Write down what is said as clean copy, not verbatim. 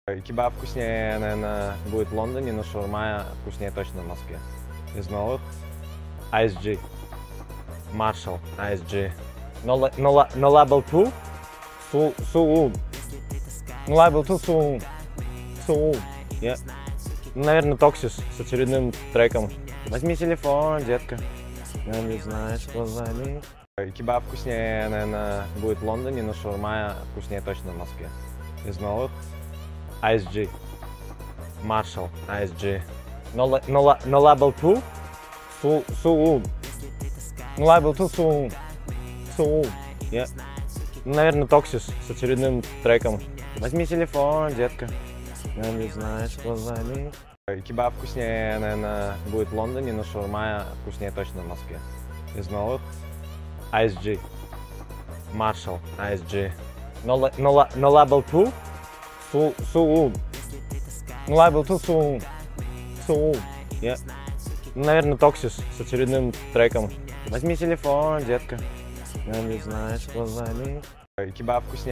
Кебаб вкуснее, наверное, будет в Лондоне, но шаурма вкуснее точно в Москве. Из новых ISG. Marshall ISG. No Label 2. Soon. No Label 2 Soon. Soon. Yeah. Наверное, Toxis с очередным треком. Возьми телефон, детка. Я не знаю, что за ним. Кебаб вкуснее, наверное, будет в Лондоне, но шаурма вкуснее точно в Москве. Из новых ISG. Marshall ISG. No Label 2. Soon. No Label 2 Soon. Soon. Yeah. Наверное, Toxis с очередным треком. Возьми телефон, детка. Я не знаю, что за ним. Кебаб вкуснее, наверное, будет в Лондоне, но шаурма вкуснее точно в Москве. Из новых ISG. Marshall ISG. No Label 2. Soon. No Label 2 Soon. Soon. Yeah. Наверное, Toxis с очередным треком. Возьми телефон, детка. Я не знаю, что за ним. Кебаб вкуснее.